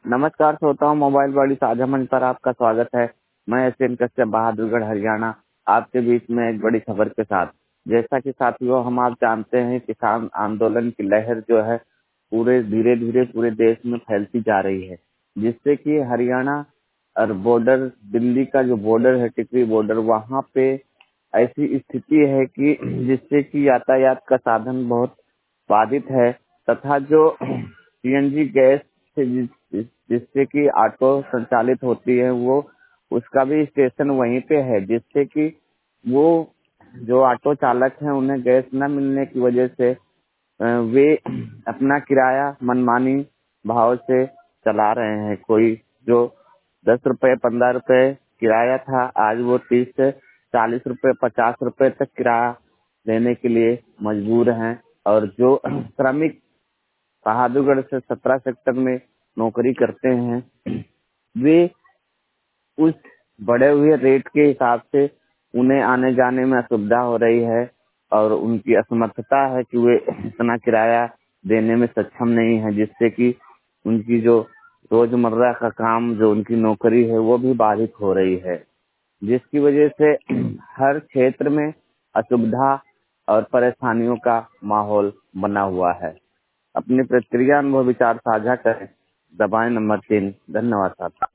नमस्कार श्रोताओं, मोबाइल वाली साझा मंच पर आपका स्वागत है। मैं एसएन कश्यप, बहादुरगढ़, हरियाणा, आपके बीच में एक बड़ी खबर के साथ। जैसा कि साथियों, हम आप जानते हैं, किसान आंदोलन की लहर जो है पूरे धीरे धीरे पूरे देश में फैलती जा रही है, जिससे कि हरियाणा और बॉर्डर, दिल्ली का जो बॉर्डर है, टिकरी बॉर्डर, वहाँ पे ऐसी स्थिति है कि जिससे कि यातायात का साधन बहुत बाधित है। तथा जो सीएनजी गैस से जिससे कि ऑटो संचालित होती है, वो उसका भी स्टेशन वहीं पे है, जिससे कि वो जो ऑटो चालक हैं उन्हें गैस न मिलने की वजह से वे अपना किराया मनमानी भाव से चला रहे हैं। कोई जो 10 रुपए 15 रुपए किराया था, आज वो 30 से 40 रुपए 50 रुपए तक किराया देने के लिए मजबूर हैं। और जो श्रमिक बहादुरगढ़ से 17 सेक्टर में नौकरी करते हैं, वे उस बढ़े हुए रेट के हिसाब से उन्हें आने जाने में असुविधा हो रही है और उनकी असमर्थता है कि वे इतना किराया देने में सक्षम नहीं है, जिससे कि उनकी जो रोजमर्रा का काम, जो उनकी नौकरी है, वो भी बाधित हो रही है, जिसकी वजह से हर क्षेत्र में असुविधा और परेशानियों का माहौल बना हुआ है। अपनी प्रतिक्रिया, अनुभव, विचार साझा करें। दबाएं नंबर 3। धन्यवाद साहब।